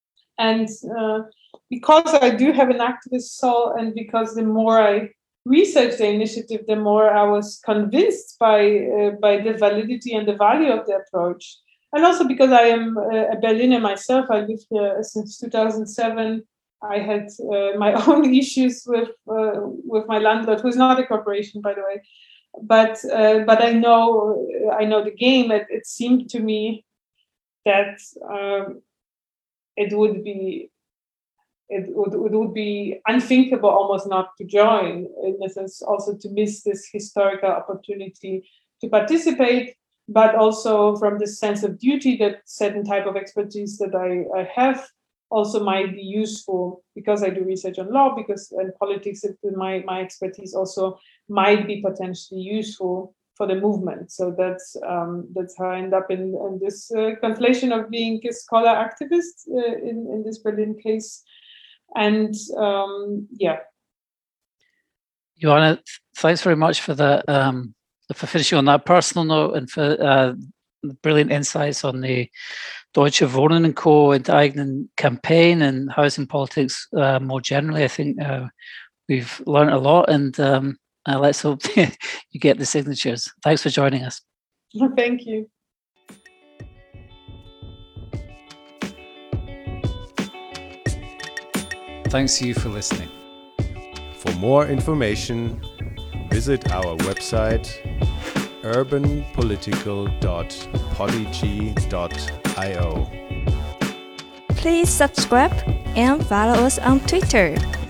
And uh, because I do have an activist soul, and because the more I researched the initiative, the more I was convinced by uh, by the validity and the value of the approach. And also because I am a Berliner myself, I lived here since two thousand seven. I had uh, my own issues with uh, with my landlord, who is not a corporation, by the way. But uh, but I know I know the game. It, it seemed to me that um, it would be it would, it would be unthinkable almost not to join, in a sense, also to miss this historical opportunity to participate, but also from this sense of duty that certain type of expertise that I, I have also might be useful, because I do research on law, because in politics, it, my, my expertise also might be potentially useful for the movement. So that's um, that's how I end up in, in this uh, conflation of being a scholar activist uh, in, in this Berlin case. And um, yeah. Joanna, thanks very much for that, um, for finishing on that personal note, and for uh, brilliant insights on the Deutsche Wohnen und Co. Enteignen campaign and housing politics uh, more generally. I think uh, we've learned a lot, and um, uh, let's hope you get the signatures. Thanks for joining us. Thank you. Thanks to you for listening. For more information, visit our website urban political dot podigy dot io. Please subscribe and follow us on Twitter.